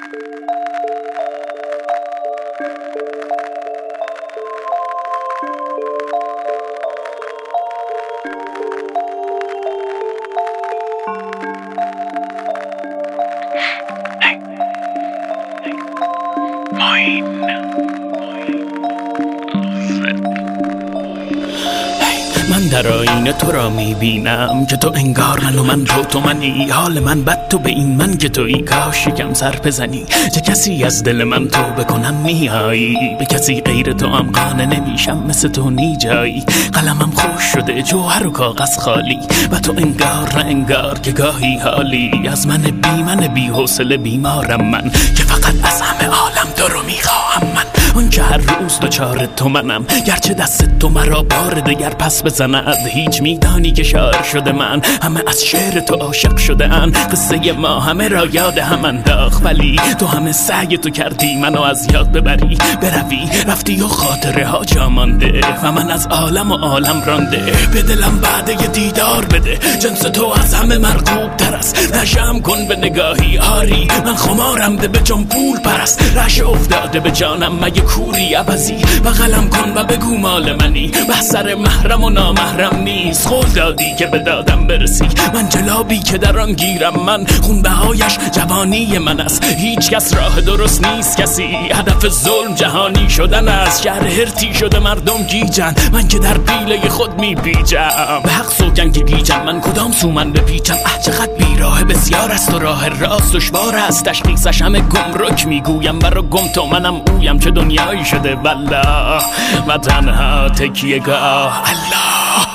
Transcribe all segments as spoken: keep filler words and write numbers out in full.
من در آینه تو را میبینم که تو انگار من و من رو تو منی. حال من بد تو به این من که تویی، کاش یکم سر بزنی. چه کسی از دل من تو بکنم میایی، به کسی غیر تو هم قانع نمیشم، مثل تو نی جایی. قلمم خوش شده جوهر و کاغذ خالی، و تو انگار نه انگار که گاهی حالی. از من بی من بی حوصله بیمارم من، که فقط از همه عالم تو رو میخواهم من. اون که هر روز دوچار تو منم، گرچه دست تو مرا بار دگر پس بزند. هیچ میدانی که شاعر شده من، همه از شعر تو عاشق شده ان. قصه ما همه را یاد هم انداخت، ولی تو همه سعی تو کردی منو از یاد ببری. بروی رفتی و خاطره ها جا مانده، و من از عالم و عالم رانده. به دلم بعد یه دیدار بده، جنس تو از همه مرغوب تر است. نشم کن به نگاهی آری، من خمارم ده به جان پول پرست. رش افتاده به جانم مگه کوری عوضی، بغلم کن و بگو مال منی. بحثر محرم و نامحرم نیست، قول دادی که به دادم برسی. من جلابی که در آن گیرم من، خون بهایش جوانی من است. هیچ کس راه درست نیست کسی، هدف ظلم جهانی شدن از شهر هرتی شده مردم گیجن. من که در پیله خود می بیجم، به حق سوگن که گیجم. من کدام سو من بپیچم؟ اه چقدر بیراه بسیار است و راه راست دشوار است. تشخیصش همه گمرک میگویم، برا گم تو منم اویم. چه دنیایی شده والله، و تنها تکیه گاه الله.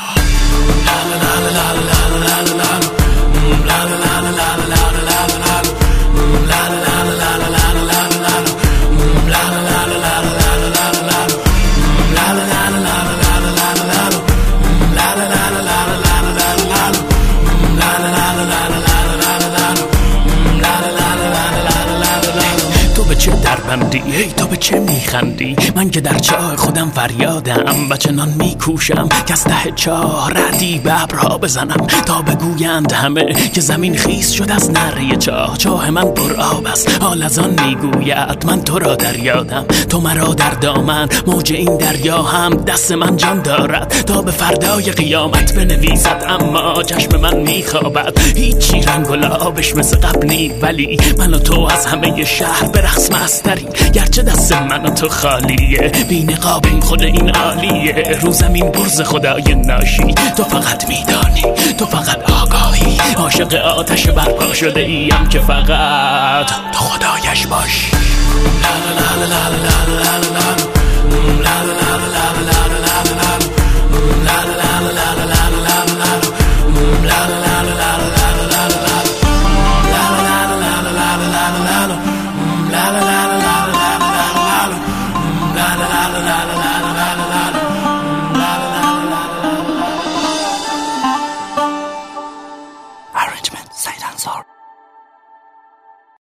چه دربندی ای تو به چه میخندی؟ من که در چاه خودم فریادم، و چنان میکوشم که از ته چاه ردی به ابرها بزنم. تا بگویند همه که زمین خیس شد از نره چاه. چاه من پر آب است، حال از آن میگوید من تو را در یادم. تو مرا در دامن، موج این دریا هم دست من جان دارد. تا به فردای قیامت بنویسد، اما چشم من میخوابد. هیچی رنگ و لعابش مثل قبل نی، ولی من و تو از همه شهر برقص مستری. گرچه دست من و تو خالیه، بی نقابیم خود این عالیه. رو زمین برز خدای ناشی، تو فقط میدانی، تو فقط آگاهی. عاشق آتش برپا شده ایم که فقط تو خدایش باشی. لا لا لا لا لا لا لا لا.